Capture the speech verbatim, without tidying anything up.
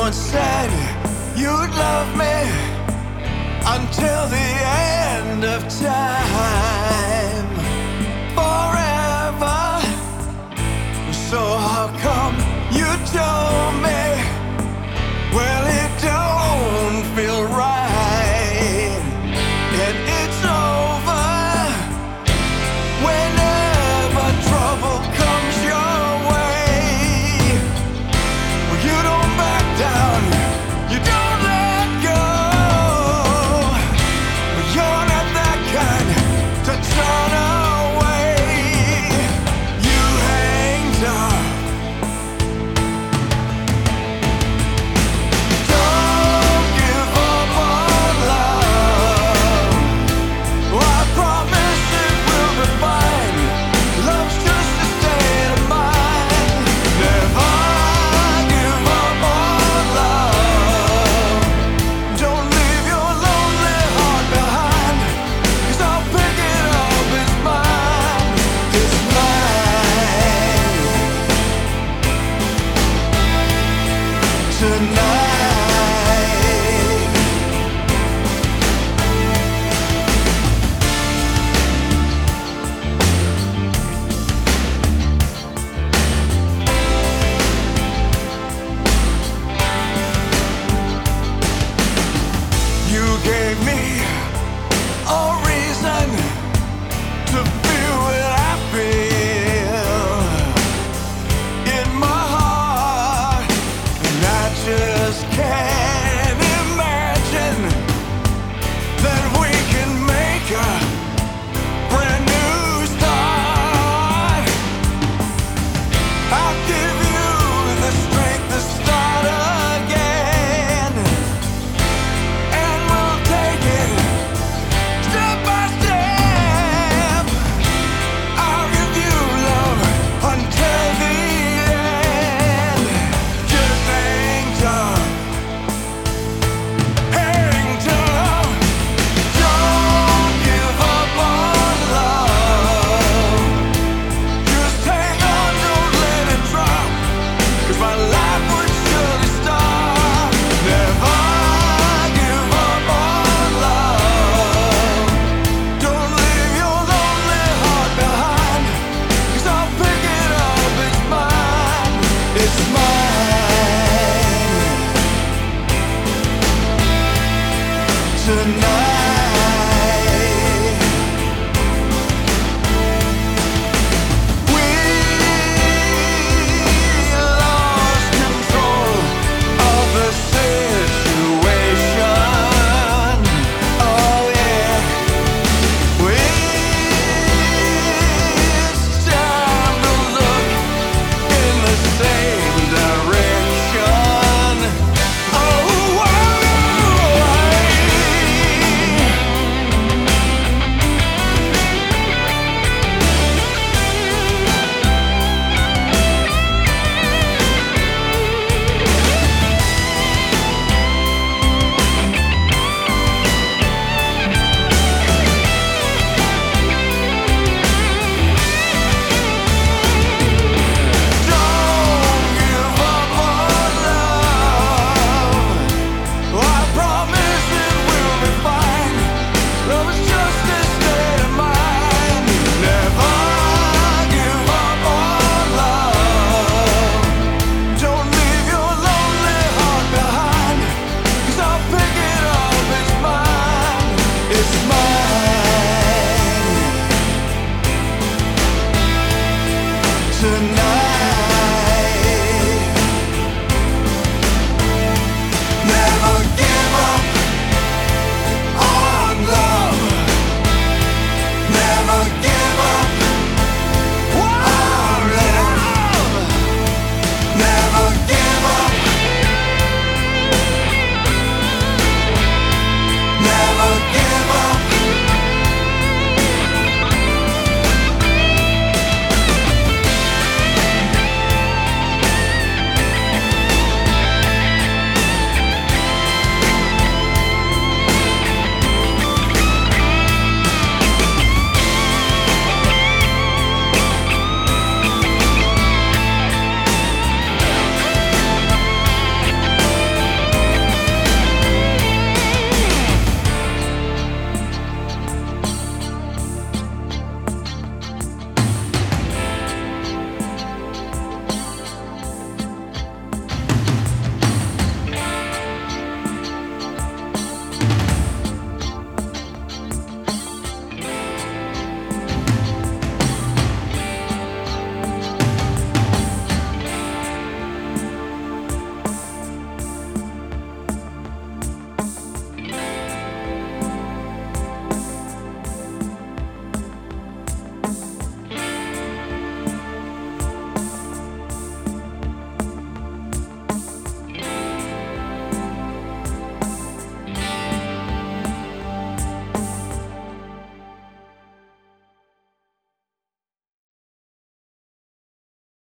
once said you'd love me until the end of time, forever. So how come you told me? Well, it don't feel right, and it's over. Whenever trouble comes your way, well, you don't back down, you don't let go. Well, you're not that kind to turn away. You hang tough. Don't give up on love. Oh, I promise it will be fine. Love's just a state of mind. Never give up on love. Don't leave your lonely heart behind, 'cause I'll pick it up, it's mine, it's mine tonight.